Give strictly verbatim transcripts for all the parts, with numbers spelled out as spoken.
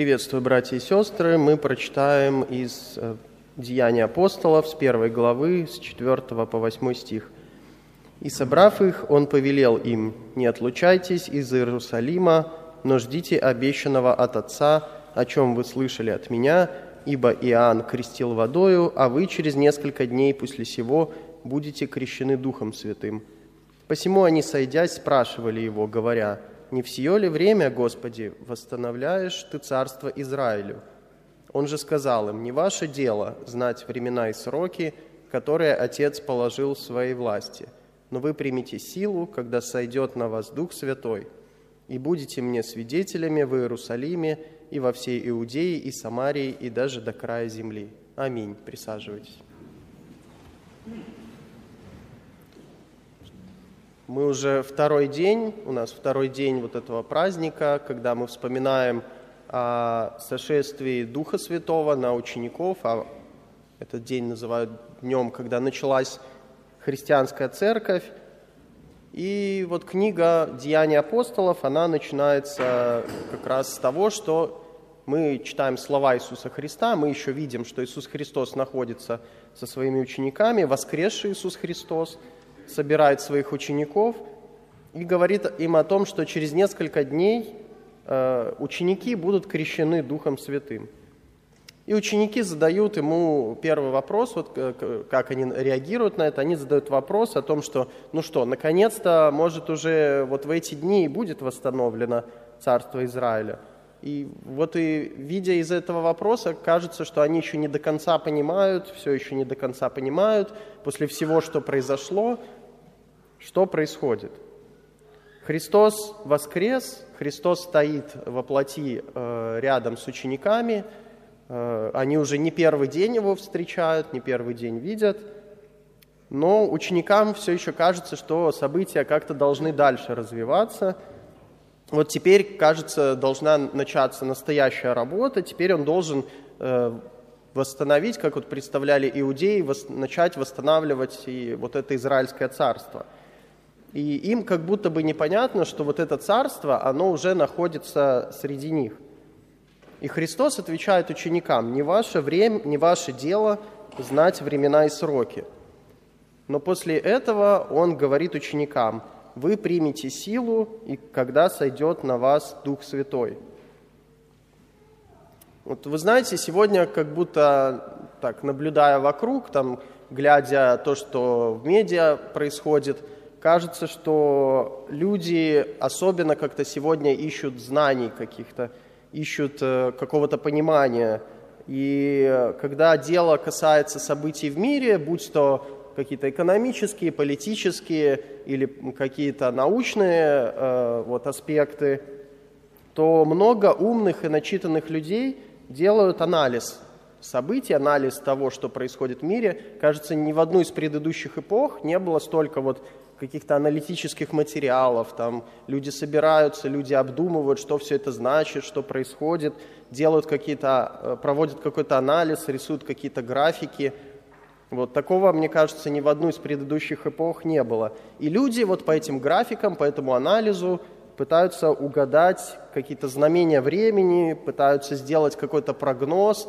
Приветствую, братья и сестры. Мы прочитаем из Деяний апостолов с первой главы, с четвёртого по восьмой стих. «И, собрав их, он повелел им: не отлучайтесь из Иерусалима, но ждите обещанного от Отца, о чем вы слышали от меня, ибо Иоанн крестил водою, а вы через несколько дней после сего будете крещены Духом Святым». Посему они, сойдясь, спрашивали его, говоря: «Не в сие ли время, Господи, восстановляешь Ты царство Израилю?» Он же сказал им: «Не ваше дело знать времена и сроки, которые Отец положил в своей власти, но вы примите силу, когда сойдет на вас Дух Святой, и будете мне свидетелями в Иерусалиме и во всей Иудее и Самарии и даже до края земли». Аминь. Присаживайтесь. Мы уже второй день, у нас второй день вот этого праздника, когда мы вспоминаем о сошествии Духа Святого на учеников, а этот день называют днем, когда началась христианская церковь. И вот книга «Деяния апостолов», она начинается как раз с того, что мы читаем слова Иисуса Христа, мы еще видим, что Иисус Христос находится со своими учениками, воскресший Иисус Христос собирает своих учеников и говорит им о том, что через несколько дней э, ученики будут крещены Духом Святым. И ученики задают ему первый вопрос, вот как они реагируют на это, они задают вопрос о том, что, ну что, наконец-то, может, уже вот в эти дни и будет восстановлено Царство Израиля. И вот и видя из этого вопроса, кажется, что они еще не до конца понимают, все еще не до конца понимают, после всего, что произошло, что происходит. Христос воскрес, Христос стоит во плоти э, рядом с учениками, э, они уже не первый день его встречают, не первый день видят, но ученикам все еще кажется, что события как-то должны дальше развиваться. Вот теперь, кажется, должна начаться настоящая работа, теперь он должен э, восстановить, как вот представляли иудеи, вос, начать восстанавливать и вот это Израильское царство. И им как будто бы непонятно, что вот это царство, оно уже находится среди них. И Христос отвечает ученикам: не ваше время, не ваше дело знать времена и сроки. Но после этого он говорит ученикам: вы примете силу, и когда сойдет на вас Дух Святой. Вот вы знаете, сегодня как будто, так, наблюдая вокруг, там, глядя то, что в медиа происходит, кажется, что люди особенно как-то сегодня ищут знаний каких-то, ищут э, какого-то понимания. И когда дело касается событий в мире, будь то какие-то экономические, политические или какие-то научные э, вот, аспекты, то много умных и начитанных людей делают анализ событий, анализ того, что происходит в мире. Кажется, ни в одну из предыдущих эпох не было столько вот каких-то аналитических материалов. Там люди собираются, люди обдумывают, что все это значит, что происходит, делают какие-то, проводят какой-то анализ, рисуют какие-то графики. Вот такого, мне кажется, ни в одну из предыдущих эпох не было. И люди вот по этим графикам, по этому анализу пытаются угадать какие-то знамения времени, пытаются сделать какой-то прогноз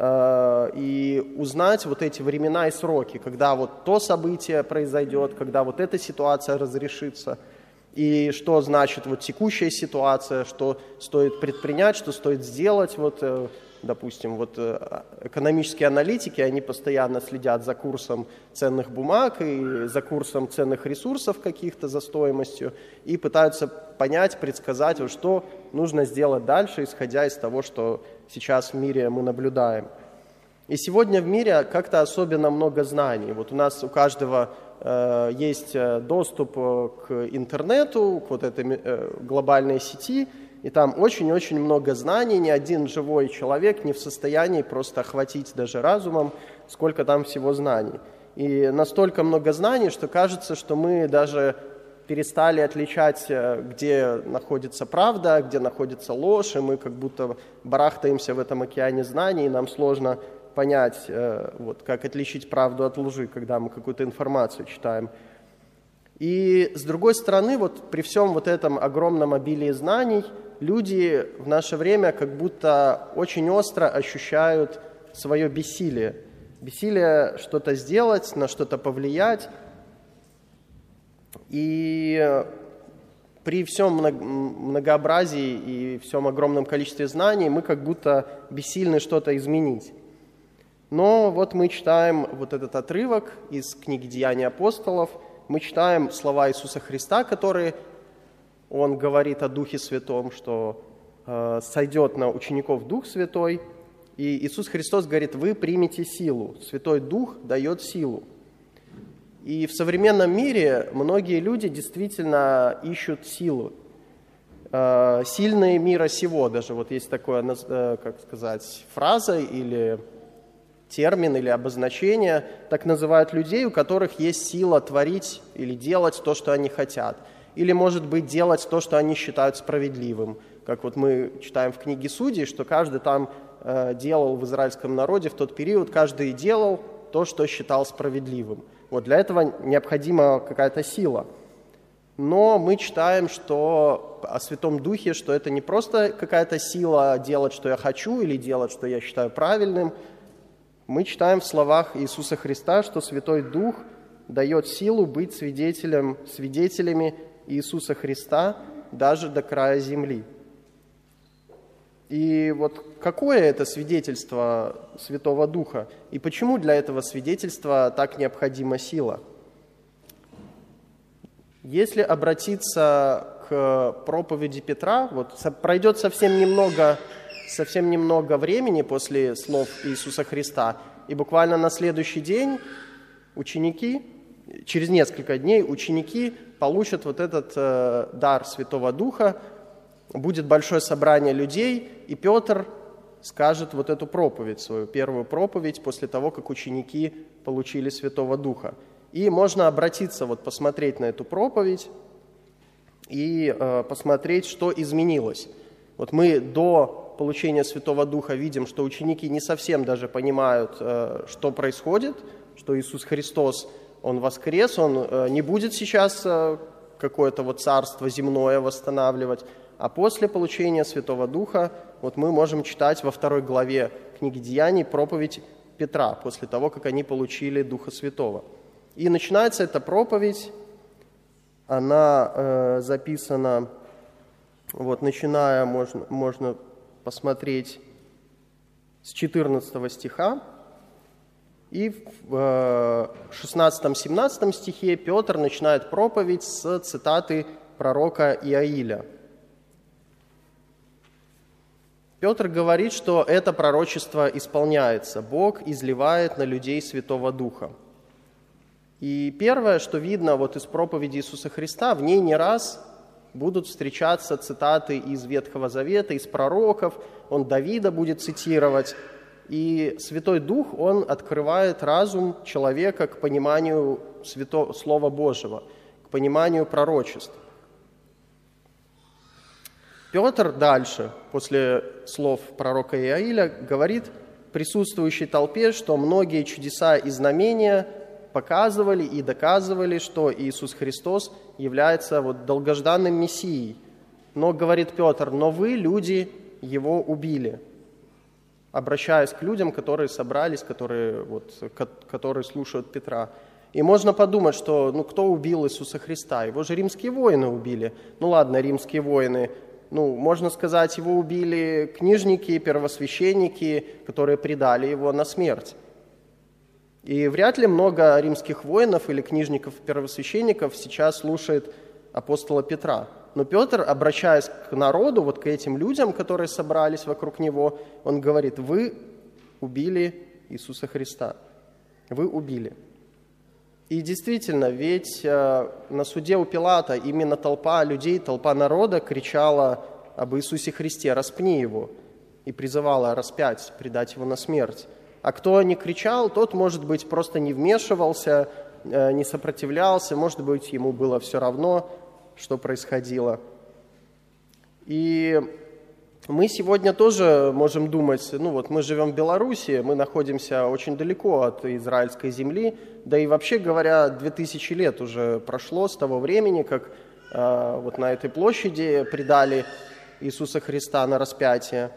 э, и узнать вот эти времена и сроки, когда вот то событие произойдет, когда вот эта ситуация разрешится, и что значит вот текущая ситуация, что стоит предпринять, что стоит сделать. Вот, э, допустим, вот экономические аналитики, они постоянно следят за курсом ценных бумаг и за курсом ценных ресурсов каких-то, за стоимостью, и пытаются понять, предсказать, вот, что нужно сделать дальше, исходя из того, что сейчас в мире мы наблюдаем. И сегодня в мире как-то особенно много знаний. Вот у нас у каждого э, есть доступ к интернету, к вот этой э, глобальной сети, и там очень-очень много знаний, ни один живой человек не в состоянии просто охватить даже разумом, сколько там всего знаний. И настолько много знаний, что кажется, что мы даже перестали отличать, где находится правда, где находится ложь, и мы как будто барахтаемся в этом океане знаний, и нам сложно понять, вот, как отличить правду от лжи, когда мы какую-то информацию читаем. И с другой стороны, вот при всем вот этом огромном обилии знаний, люди в наше время как будто очень остро ощущают свое бессилие. Бессилие что-то сделать, на что-то повлиять. И при всем многообразии и всем огромном количестве знаний мы как будто бессильны что-то изменить. Но вот мы читаем вот этот отрывок из книги «Деяния апостолов», мы читаем слова Иисуса Христа, которые Он говорит о Духе Святом, что э, сойдет на учеников Дух Святой, и Иисус Христос говорит: «Вы примете силу». Святой Дух дает силу. И в современном мире многие люди действительно ищут силу. Э, сильные мира сего, даже вот есть такое, э, как сказать, фраза или термин или обозначение, так называют людей, у которых есть сила творить или делать то, что они хотят. Или, может быть, делать то, что они считают справедливым. Как вот мы читаем в книге Судей, что каждый там э, делал в израильском народе в тот период, каждый делал то, что считал справедливым. Вот для этого необходима какая-то сила. Но мы читаем, что о Святом Духе, что это не просто какая-то сила делать, что я хочу, или делать, что я считаю правильным. Мы читаем в словах Иисуса Христа, что Святой Дух дает силу быть свидетелем, свидетелями Иисуса Христа даже до края земли. И вот какое это свидетельство Святого Духа? И почему для этого свидетельства так необходима сила? Если обратиться к проповеди Петра, вот пройдет совсем немного... совсем немного времени после слов Иисуса Христа, и буквально на следующий день ученики, через несколько дней ученики получат вот этот э, дар Святого Духа, будет большое собрание людей, и Петр скажет вот эту проповедь, свою первую проповедь после того, как ученики получили Святого Духа. И можно обратиться, вот посмотреть на эту проповедь и э, посмотреть, что изменилось. Вот мы до получения Святого Духа видим, что ученики не совсем даже понимают, что происходит, что Иисус Христос, Он воскрес, Он не будет сейчас какое-то вот царство земное восстанавливать. А после получения Святого Духа вот мы можем читать во второй главе книги Деяний проповедь Петра, после того, как они получили Духа Святого. И начинается эта проповедь, она э, записана, вот начиная, можно, можно посмотреть с четырнадцатого стиха, и в шестнадцатом-семнадцатом стихе Петр начинает проповедь с цитаты пророка Иаиля. Петр говорит, что это пророчество исполняется, Бог изливает на людей Святого Духа. И первое, что видно вот из проповеди Иисуса Христа, в ней не раз будут встречаться цитаты из Ветхого Завета, из пророков, он Давида будет цитировать. И Святой Дух, он открывает разум человека к пониманию Свято... Слова Божьего, к пониманию пророчеств. Петр дальше, после слов пророка Иаиля, говорит присутствующей толпе, что многие чудеса и знамения показывали и доказывали, что Иисус Христос является вот долгожданным Мессией. Но, говорит Петр, но вы, люди, его убили. Обращаясь к людям, которые собрались, которые, вот, которые слушают Петра. И можно подумать, что ну, кто убил Иисуса Христа? Его же римские воины убили. Ну ладно, римские воины. Ну, можно сказать, его убили книжники, первосвященники, которые предали его на смерть. И вряд ли много римских воинов или книжников-первосвященников сейчас слушает апостола Петра. Но Петр, обращаясь к народу, вот к этим людям, которые собрались вокруг него, он говорит: вы убили Иисуса Христа. Вы убили. И действительно, ведь э, на суде у Пилата именно толпа людей, толпа народа кричала об Иисусе Христе: распни его, и призывала распять, предать его на смерть. А кто не кричал, тот, может быть, просто не вмешивался, э, не сопротивлялся, может быть, ему было все равно, что происходило. И Мы сегодня тоже можем думать, ну вот мы живем в Беларуси, мы находимся очень далеко от израильской земли, да и вообще говоря, две тысячи лет уже прошло с того времени, как э, вот на этой площади предали Иисуса Христа на распятие.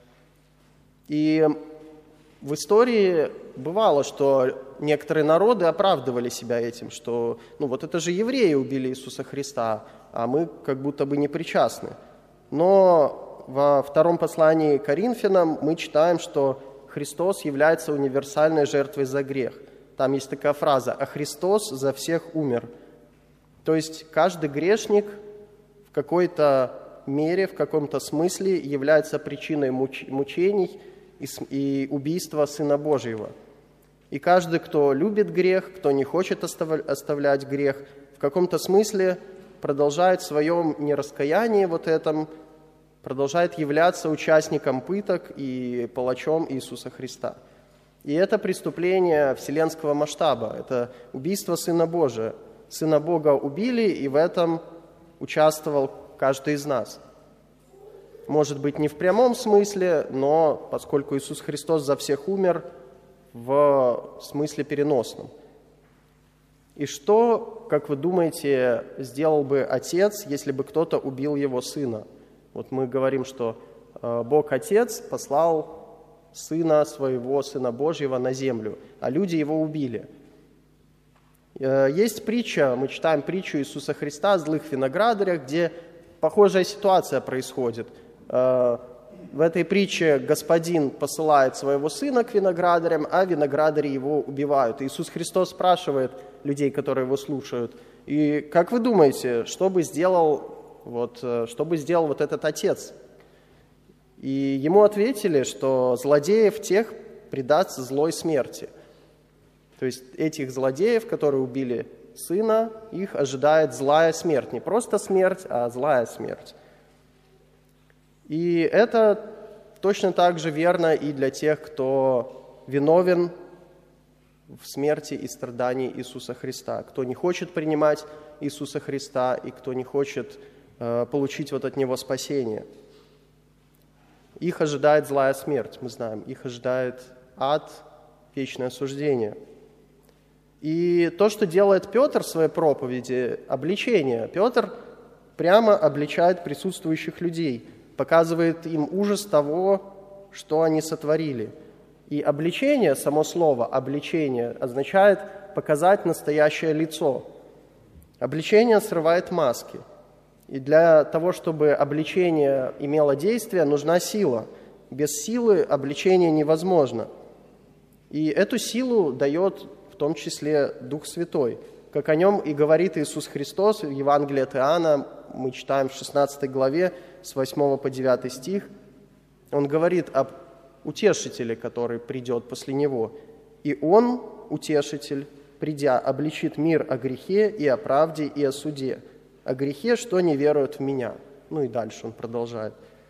И в истории бывало, что некоторые народы оправдывали себя этим, что ну вот это же евреи убили Иисуса Христа, а мы как будто бы не причастны. Но во втором послании к Коринфянам мы читаем, что Христос является универсальной жертвой за грех. Там есть такая фраза: «А Христос за всех умер». То есть каждый грешник в какой-то мере, в каком-то смысле является причиной муч- мучений и, и убийства Сына Божьего. И каждый, кто любит грех, кто не хочет остав- оставлять грех, в каком-то смысле продолжает в своем нераскаянии вот этом, продолжает являться участником пыток и палачом Иисуса Христа. И это преступление вселенского масштаба, это убийство Сына Божия. Сына Бога убили, и в этом участвовал каждый из нас. Может быть, не в прямом смысле, но поскольку Иисус Христос за всех умер, в смысле переносном. И что, как вы думаете, сделал бы Отец, если бы кто-то убил его Сына? Вот мы говорим, что Бог Отец послал Сына Своего, Сына Божьего на землю, а люди Его убили. Есть притча, мы читаем притчу Иисуса Христа о злых виноградарях, где похожая ситуация происходит. В этой притче господин посылает своего сына к виноградарям, а виноградари его убивают. Иисус Христос спрашивает людей, которые его слушают: и как вы думаете, что бы сделал Вот, что бы сделал вот этот отец? И ему ответили, что злодеев тех предаст злой смерти. То есть этих злодеев, которые убили сына, их ожидает злая смерть. Не просто смерть, а злая смерть. И это точно так же верно и для тех, кто виновен в смерти и страдании Иисуса Христа, кто не хочет принимать Иисуса Христа и кто не хочет получить вот от Него спасение. Их ожидает злая смерть, мы знаем. Их ожидает ад, вечное осуждение. И то, что делает Петр в своей проповеди, обличение. Петр прямо обличает присутствующих людей, показывает им ужас того, что они сотворили. И обличение, само слово обличение, означает показать настоящее лицо. Обличение срывает маски. И для того, чтобы обличение имело действие, нужна сила. Без силы обличение невозможно. И эту силу дает в том числе Дух Святой. Как о нем и говорит Иисус Христос в Евангелии от Иоанна, мы читаем в шестнадцатой главе, с восьмого по девятый стих. Он говорит об утешителе, который придет после Него. И Он, утешитель, придя, обличит мир о грехе и о правде и о суде. О грехе, что не веруют в Меня. Ну и дальше он продолжает.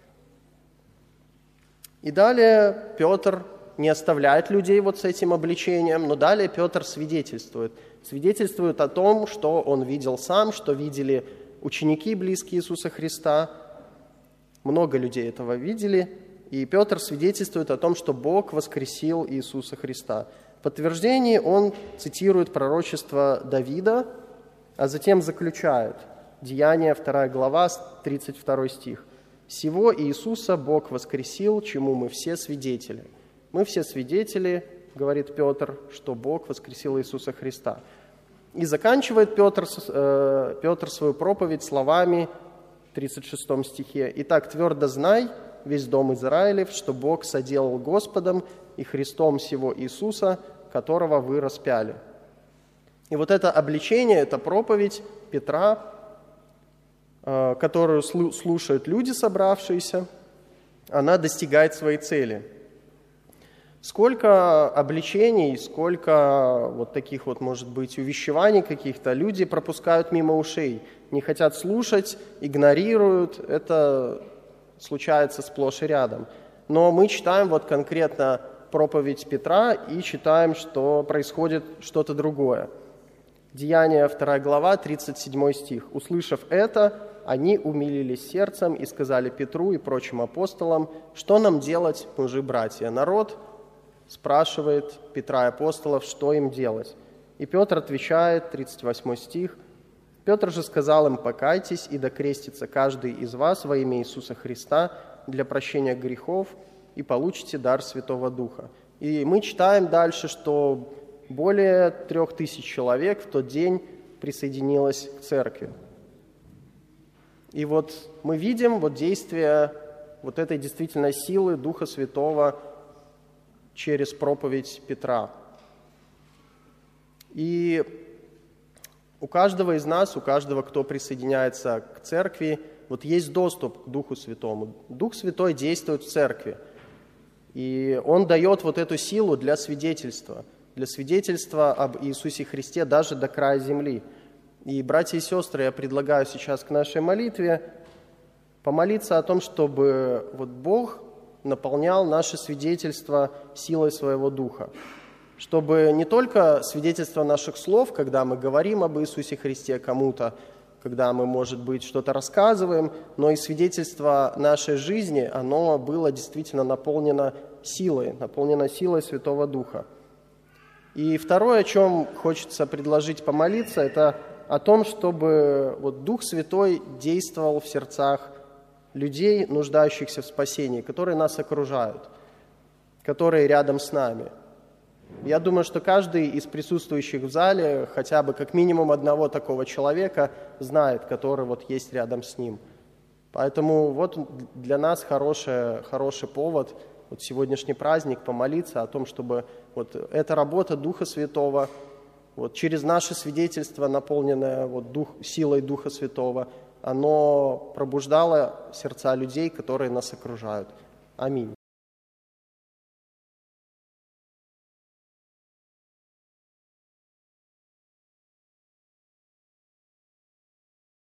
И далее Петр не оставляет людей вот с этим обличением, но далее Петр свидетельствует. Свидетельствует о том, что он видел сам, что видели ученики близкие Иисуса Христа. Много людей этого видели. И Петр свидетельствует о том, что Бог воскресил Иисуса Христа. В подтверждении он цитирует пророчество Давида, а затем заключает. Деяния, вторая глава, тридцать второй стих. «Сего Иисуса Бог воскресил, чему мы все свидетели». Мы все свидетели, говорит Петр, что Бог воскресил Иисуса Христа. И заканчивает Петр, э, Петр свою проповедь словами в тридцать шестом стихе. «Итак, твердо знай, весь дом Израилев, что Бог соделал Господом и Христом сего Иисуса, которого вы распяли». И вот это обличение, эта проповедь Петра, которую слушают люди, собравшиеся, она достигает своей цели. Сколько обличений, сколько вот таких вот, может быть, увещеваний каких-то люди пропускают мимо ушей, не хотят слушать, игнорируют. Это случается сплошь и рядом. Но мы читаем вот конкретно проповедь Петра и читаем, что происходит что-то другое. Деяния, вторая глава, тридцать седьмой стих. «Услышав это, они умилились сердцем и сказали Петру и прочим апостолам: «Что нам делать, мужи, братья?» Народ спрашивает Петра и апостолов, что им делать. И Петр отвечает, тридцать восьмой стих: «Петр же сказал им: покайтесь, и докрестится каждый из вас во имя Иисуса Христа для прощения грехов, и получите дар Святого Духа». И мы читаем дальше, что более трех тысяч человек в тот день присоединилось к церкви. И вот мы видим вот действие вот этой действительно силы Духа Святого через проповедь Петра. И у каждого из нас, у каждого, кто присоединяется к церкви, вот есть доступ к Духу Святому. Дух Святой действует в церкви, и Он дает вот эту силу для свидетельства, для свидетельства об Иисусе Христе даже до края земли. И, братья и сестры, я предлагаю сейчас к нашей молитве помолиться о том, чтобы вот Бог наполнял наше свидетельство силой Своего Духа, чтобы не только свидетельство наших слов, когда мы говорим об Иисусе Христе кому-то, когда мы, может быть, что-то рассказываем, но и свидетельство нашей жизни, оно было действительно наполнено силой, наполнено силой Святого Духа. И второе, о чем хочется предложить помолиться, это о том, чтобы вот Дух Святой действовал в сердцах людей, нуждающихся в спасении, которые нас окружают, которые рядом с нами. Я думаю, что каждый из присутствующих в зале хотя бы как минимум одного такого человека знает, который вот есть рядом с ним. Поэтому вот для нас хороший, хороший повод, вот сегодняшний праздник, помолиться о том, чтобы вот эта работа Духа Святого, вот через наше свидетельство, наполненное вот дух, силой Духа Святого, оно пробуждало сердца людей, которые нас окружают. Аминь.